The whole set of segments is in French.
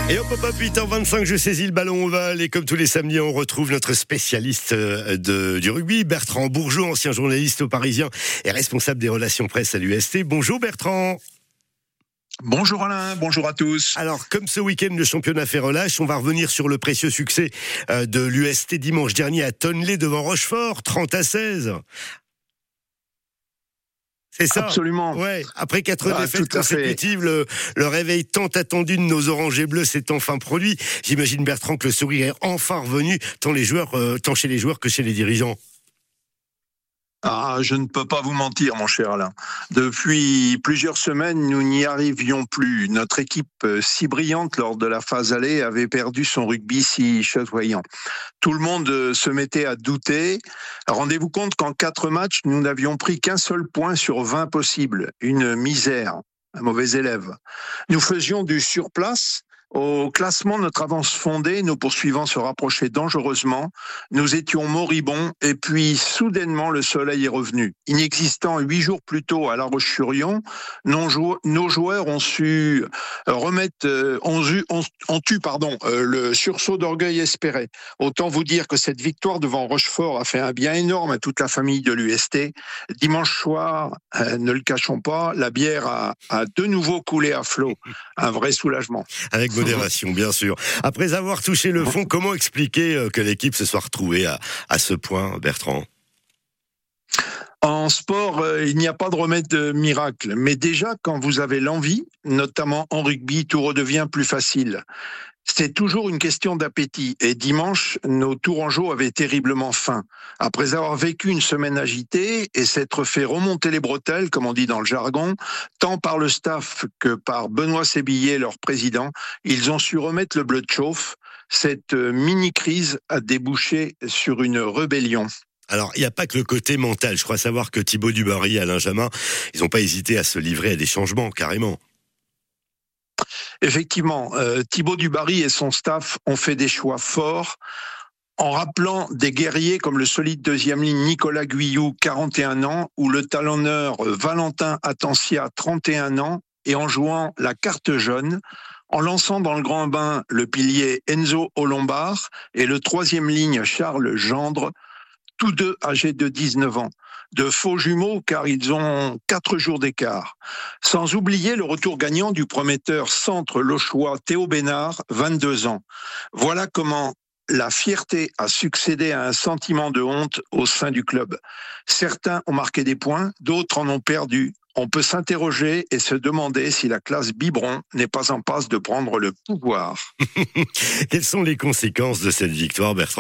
Et hop hop hop, 8h25, je saisis le ballon ovale et comme tous les samedis, on retrouve notre spécialiste du rugby, Bertrand Bourgeot, ancien journaliste au Parisien et responsable des relations presse à l'UST. Bonjour Bertrand. Bonjour Alain, bonjour à tous. Alors, comme ce week-end, le championnat fait relâche, on va revenir sur le précieux succès de l'UST dimanche dernier à Tonlé devant Rochefort, 30-16. C'est ça. Absolument. Ouais. Après 4 défaites consécutives, le réveil tant attendu de nos oranges et bleus s'est enfin produit. J'imagine, Bertrand, que le sourire est enfin revenu, tant chez les joueurs que chez les dirigeants. Ah, je ne peux pas vous mentir, mon cher Alain. Depuis plusieurs semaines, nous n'y arrivions plus. Notre équipe si brillante lors de la phase aller avait perdu son rugby si chatoyant. Tout le monde se mettait à douter. Rendez-vous compte qu'en 4 matchs, nous n'avions pris qu'un seul point sur 20 possibles. Une misère, un mauvais élève. Nous faisions du surplace. Au classement, notre avance fondée, nos poursuivants se rapprochaient dangereusement. Nous étions moribonds et puis soudainement le soleil est revenu. Inexistant 8 jours plus tôt à La Roche-sur-Yon, nos joueurs ont su remettre, ont eu le sursaut d'orgueil espéré. Autant vous dire que cette victoire devant Rochefort a fait un bien énorme à toute la famille de l'UST. Dimanche soir, ne le cachons pas, la bière a de nouveau coulé à flot. Un vrai soulagement. Avec modération, bien sûr. Après avoir touché le fond, comment expliquer que l'équipe se soit retrouvée à ce point, Bertrand ? En sport, il n'y a pas de remède miracle. Mais déjà, quand vous avez l'envie, notamment en rugby, tout redevient plus facile. C'est toujours une question d'appétit. Et dimanche, nos Tourangeaux avaient terriblement faim. Après avoir vécu une semaine agitée et s'être fait remonter les bretelles, comme on dit dans le jargon, tant par le staff que par Benoît Sébillet, leur président, ils ont su remettre le bleu de chauffe. Cette mini-crise a débouché sur une rébellion. Alors, il n'y a pas que le côté mental. Je crois savoir que Thibaut Dubarry et Alain Jamin, ils n'ont pas hésité à se livrer à des changements, carrément. Effectivement, Thibaut Dubarry et son staff ont fait des choix forts en rappelant des guerriers comme le solide deuxième ligne Nicolas Guyou, 41 ans, ou le talonneur Valentin Atencia, 31 ans, et en jouant la carte jaune, en lançant dans le grand bain le pilier Enzo Olombard et le troisième ligne Charles Gendre, tous deux âgés de 19 ans. De faux jumeaux car ils ont 4 jours d'écart. Sans oublier le retour gagnant du prometteur centre lochois Théo Bénard, 22 ans. Voilà comment la fierté a succédé à un sentiment de honte au sein du club. Certains ont marqué des points, d'autres en ont perdu. On peut s'interroger et se demander si la classe biberon n'est pas en passe de prendre le pouvoir. Quelles sont les conséquences de cette victoire, Bertrand ?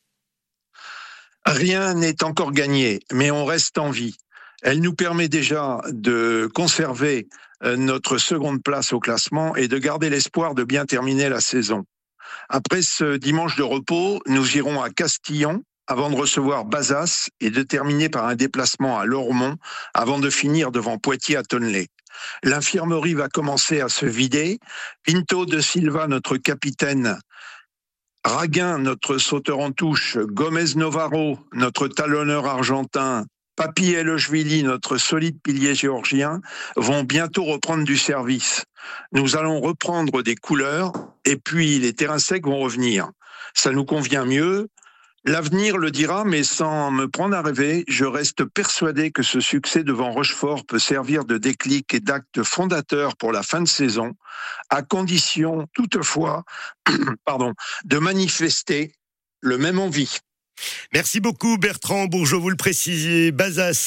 Rien n'est encore gagné, mais on reste en vie. Elle nous permet déjà de conserver notre seconde place au classement et de garder l'espoir de bien terminer la saison. Après ce dimanche de repos, nous irons à Castillon avant de recevoir Bazas et de terminer par un déplacement à Lormont avant de finir devant Poitiers à Tonlé. L'infirmerie va commencer à se vider. Pinto de Silva, notre capitaine, Raguin, notre sauteur en touche, Gomez Novaro, notre talonneur argentin, Papi Elochvili, notre solide pilier géorgien, vont bientôt reprendre du service. Nous allons reprendre des couleurs et puis les terrains secs vont revenir. Ça nous convient mieux. L'avenir le dira, mais sans me prendre à rêver, je reste persuadé que ce succès devant Rochefort peut servir de déclic et d'acte fondateur pour la fin de saison, à condition toutefois de manifester le même envie. Merci beaucoup Bertrand Bourgeot, vous le précisiez, Bazas